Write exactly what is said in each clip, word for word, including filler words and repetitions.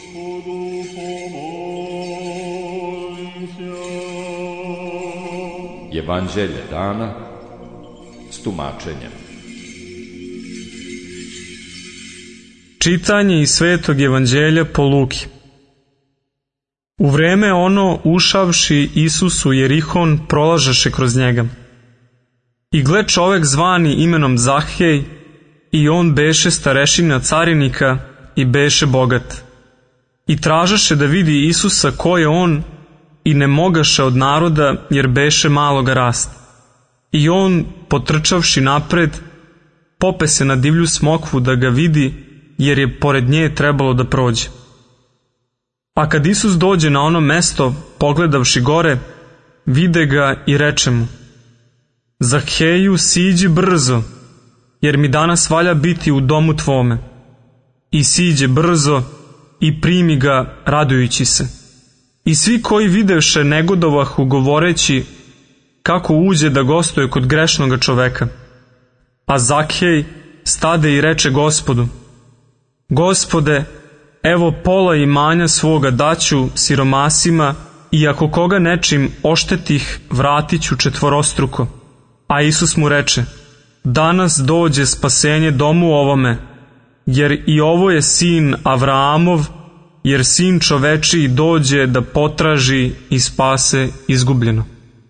Evanđelje dana s tumačenjem. Čitanje iz Svetog evanđelja po Luki. U vreme ono, ušavši Isus u Jerihon, prolažeše kroz njega. I gle, čovek zvani imenom Zahej, i on beše starešina carinika i beše bogat. I tražaše da vidi Isusa ko je on, i ne mogaše od naroda, jer beše maloga rasta. I on, potrčavši napred, pope se na divlju smokvu da ga vidi, jer je pored nje trebalo da prođe. A kad Isus dođe na ono mesto, pogledavši gore, vide ga i reče mu: Zahheju, siđi brzo, jer mi danas valja biti u domu tvome. I siđe brzo i primi ga radujući se. I svi koji videvše negodovahu govoreći kako uđe da gostuje kod grešnoga čoveka. A Zakhej stade i reče Gospodu: Gospode, evo pola imanja svoga daću siromasima, i ako koga nečim oštetih, vratit ću četvorostruko. A Isus mu reče: Danas dođe spasenje domu ovome, jer i ovo je sin Avraamov, jer sin čovečiji dođe da potraži i spase izgubljeno.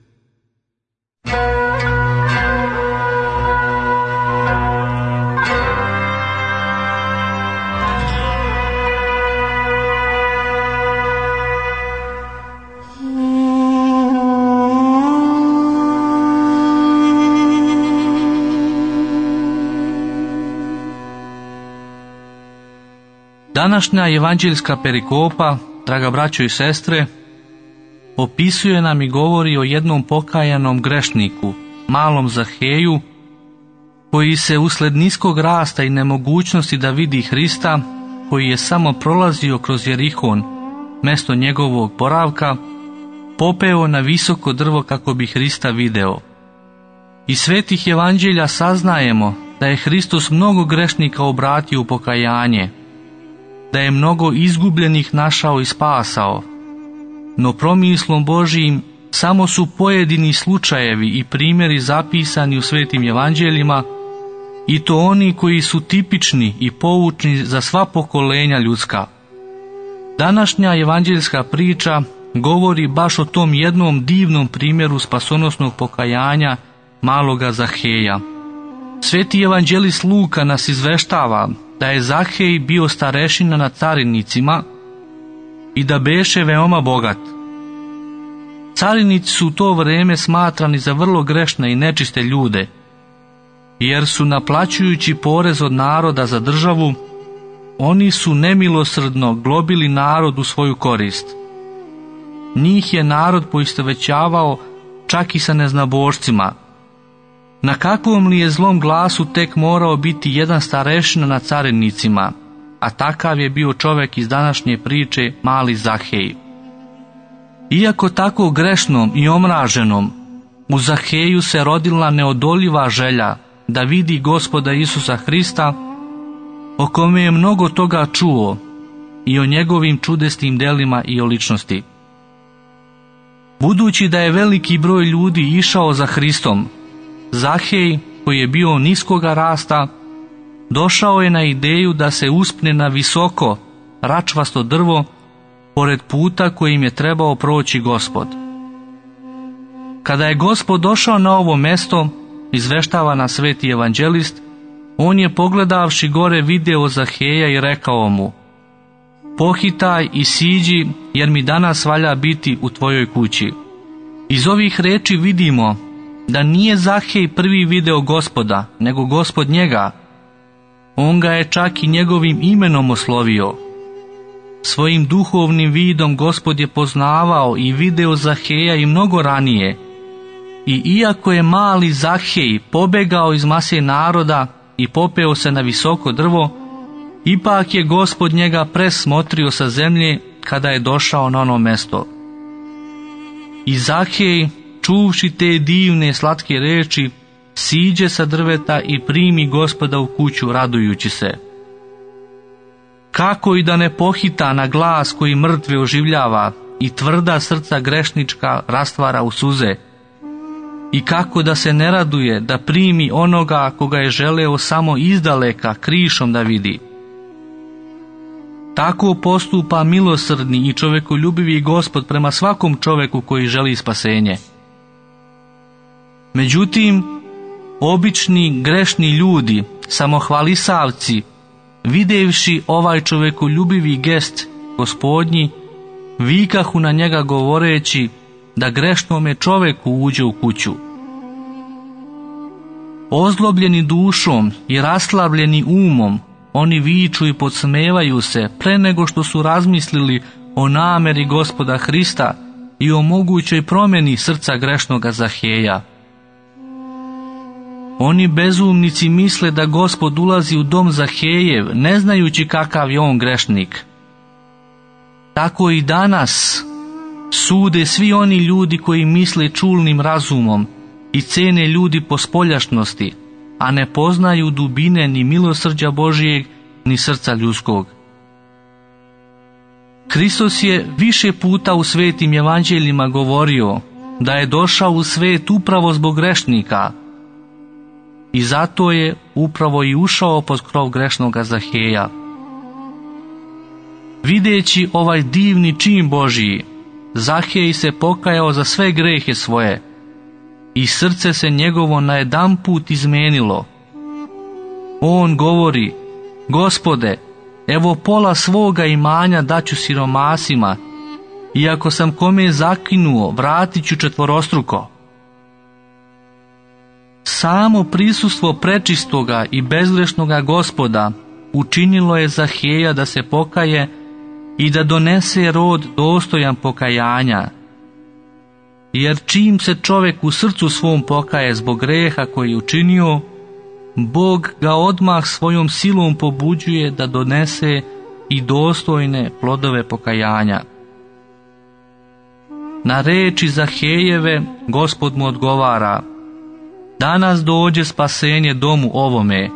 Današnja evanđeljska perikopa, draga braćo i sestre, opisuje nam i govori o jednom pokajanom grešniku, malom Zahheju, koji se usled niskog rasta i nemogućnosti da vidi Hrista, koji je samo prolazio kroz Jerihon, mesto njegovog boravka, popeo na visoko drvo kako bi Hrista video. Iz svetih evanđelja saznajemo da je Hristos mnogo grešnika obratio u pokajanje, da je mnogo izgubljenih našao i spasao, no promislom Božijim samo su pojedini slučajevi i primjeri zapisani u svetim evanđeljima, i to oni koji su tipični i poučni za sva pokolenja ljudska. Današnja evanđeljska priča govori baš o tom jednom divnom primjeru spasonosnog pokajanja maloga Zahheja. Sveti evanđelist Luka nas izveštava da je Zakhej bio starešina nad carinicima i da beše veoma bogat. Carinici su u to vreme smatrani za vrlo grešne i nečiste ljude, jer su, naplaćujući porez od naroda za državu, oni su nemilosrdno globili narod u svoju korist. Njih je narod poistovećavao čak i sa neznabošcima. Na kakvom li je zlom glasu tek morao biti jedan starešina nad carinicima, a takav je bio čovek iz današnje priče, mali Zakhej. Iako tako grešnom i omraženom, u Zahheju se rodila neodoljiva želja da vidi Gospoda Isusa Hrista, o kome je mnogo toga čuo, i o njegovim čudesnim delima i o ličnosti. Budući da je veliki broj ljudi išao za Hristom, Zakhej, koji je bio niskoga rasta, došao je na ideju da se uspne na visoko, račvasto drvo, pored puta kojim je trebao proći Gospod. Kada je Gospod došao na ovo mesto, izveštava nas sveti evanđelist, on je pogledavši gore video Zahheja i rekao mu: Pohitaj i siđi, jer mi danas valja biti u tvojoj kući. Iz ovih reči vidimo da nije Zakhej prvi video Gospoda, nego Gospod njega. On ga je čak i njegovim imenom oslovio. Svojim duhovnim vidom Gospod je poznavao i video Zahheja i mnogo ranije. I iako je mali Zakhej pobegao iz mase naroda i popeo se na visoko drvo, ipak je Gospod njega presmotrio sa zemlje kada je došao na ono mesto. I Zakhej, čuvši te divne slatke reči, siđe sa drveta i primi Gospoda u kuću radujući se. Kako i da ne pohita na glas koji mrtve oživljava i tvrda srca grešnička rastvara u suze? I kako da se ne raduje da primi onoga koga je želeo samo izdaleka krišom da vidi? Tako postupa milosrdni i čovekoljubivi Gospod prema svakom čoveku koji želi spasenje. Međutim, obični grešni ljudi, samohvalisavci, videvši ovaj čovekoljubivi gest Gospodnji, vikahu na njega govoreći da grešnome čoveku uđe u kuću. Ozlobljeni dušom i raslavljeni umom, oni viču i podsmevaju se pre nego što su razmislili o nameri Gospoda Hrista i o mogućoj promjeni srca grešnoga Zaheja. Oni bezumnici misle da Gospod ulazi u dom Zahejev, ne znajući kakav je on grešnik. Tako i danas sude svi oni ljudi koji misle čulnim razumom i cene ljudi po spoljašnosti, a ne poznaju dubine ni milosrđa Božijeg, ni srca ljudskog. Hristos je više puta u svetim evanđeljima govorio da je došao u svet upravo zbog grešnika i zato je upravo i ušao pod krov grešnoga Zaheja. Videći ovaj divni čin Božiji, Zahej se pokajao za sve grehe svoje i srce se njegovo najedanput izmenilo. On govori: Gospode, evo pola svoga imanja daću siromasima, i ako sam kome zakinuo, vratit ću četvorostruko. Samo prisustvo prečistoga i bezgrešnoga Gospoda učinilo je Zaheja da se pokaje i da donese rod dostojan pokajanja. Jer čim se čovjek u srcu svom pokaje zbog greha koji je učinio, Bog ga odmah svojom silom pobuđuje da donese i dostojne plodove pokajanja. Na reči Zahejeve Gospod mu odgovara: danas dođe spasenje domu ovome.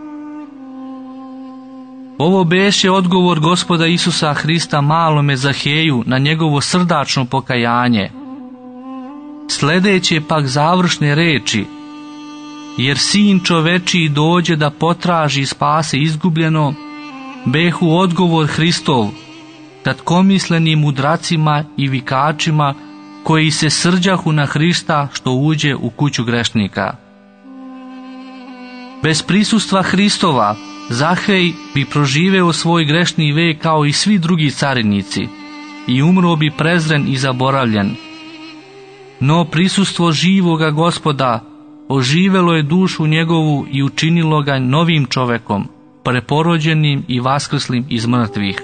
Ovo beše odgovor Gospoda Isusa Hrista malome Zaheju na njegovo srdačno pokajanje. Sledeće pak završne reči: jer sin čovečiji dođe da potraži i spase izgubljeno, behu odgovor Hristov kratkomislenim mudracima i vikačima koji se srđahu na Hrista što uđe u kuću grešnika. Bez prisustva Hristova Zahej bi proživeo svoj grešni vek kao i svi drugi carinici i umro bi prezren i zaboravljen. No prisustvo živoga Gospoda oživelo je dušu njegovu i učinilo ga novim čovekom, preporođenim i vaskrslim iz mrtvih.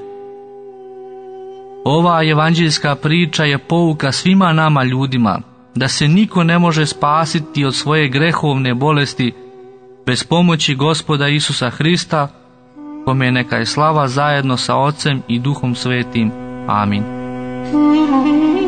Ova evanđeljska priča je pouka svima nama ljudima da se niko ne može spasiti od svoje grehovne bolesti bez pomoći Gospoda Isusa Hrista, kome neka je slava zajedno sa Ocem i Duhom Svetim. Amin.